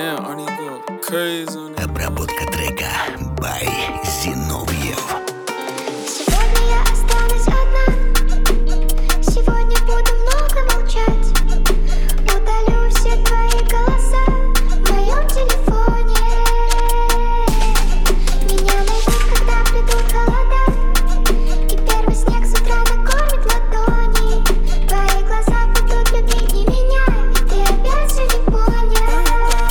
Damn, Arnie go crazy on it. Обработка трека by Zinoviev. Сегодня я останусь одна. Сегодня буду много молчать. Удалю все твои голоса в моем телефоне. Меня найдут, когда придут холода, и первый снег с утра накормит ладони. Твои глаза будут любить не меня, ведь ты опять все не понял.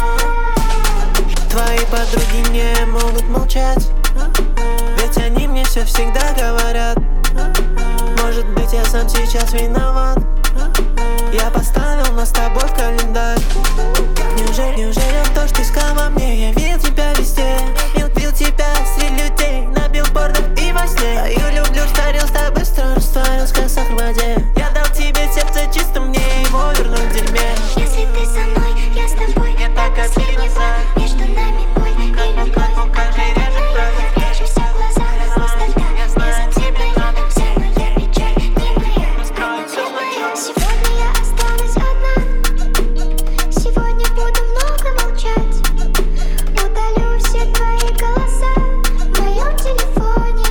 Твои подруги не могут молчать, ведь они мне все всегда говорят. Может быть, я сам сейчас виноват. Я поставил нас с тобой в календарь. Неужели то, что искал во мне, я видел тебя везде. Видел тебя среди людей на билбордах и во сне. Я люблю, растворился так быстро, растворился как сахар в воде. Я дал тебе сердце чисто, мне его вернуть в дерьме. Если ты со мной, я с тобой. Я так обиделся. Между нами боль и любовь. Каждый режет кровь. Я прячу все в глазах, пустота. Не затем рядом, вся моя печаль не моя. Сегодня я останусь одна. Сегодня буду много молчать. Удалю все твои голоса в моем телефоне.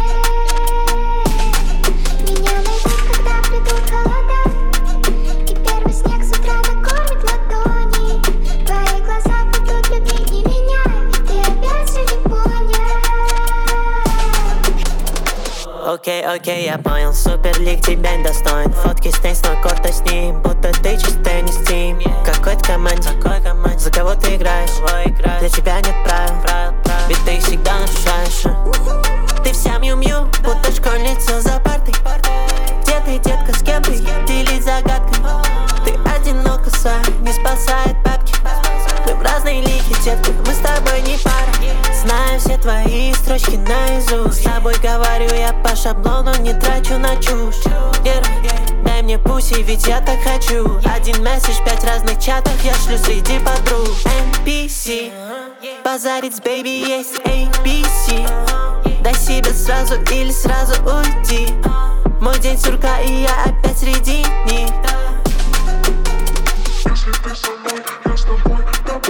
Меня найдут, когда придут холода, и первый снег с утра накормит ладони. Твои глаза будут любить не меня, ведь ты опять все не понял. Окей, я понял, Суперлиг тебя не достоин. Фотки с теннисного корта с ним, будто ты чистый не Steam. Какой-то команде, за кого ты играешь? Для тебя нет правил, ведь ты их всегда нарушаешь. Ты вся мью-мью, будто школьница за партой. Где ты, детка, с кем ты? Делись загадкой. Ты одинока, не спасает бабки. Мы в разные лиги, детка, мы с тобой не пара. Знаю все твои строчки наизусть. С тобой говорю я по шаблону, не трачу на чушь. Дай мне пуси, ведь я так хочу. Один месседж, 5 разных чатов я шлю среди подруг. NPC, базарить с бэйби есть ABC. Дай себе сразу или сразу уйти. Мой день сурка и я опять среди них. Если ты со мной, я с тобой, да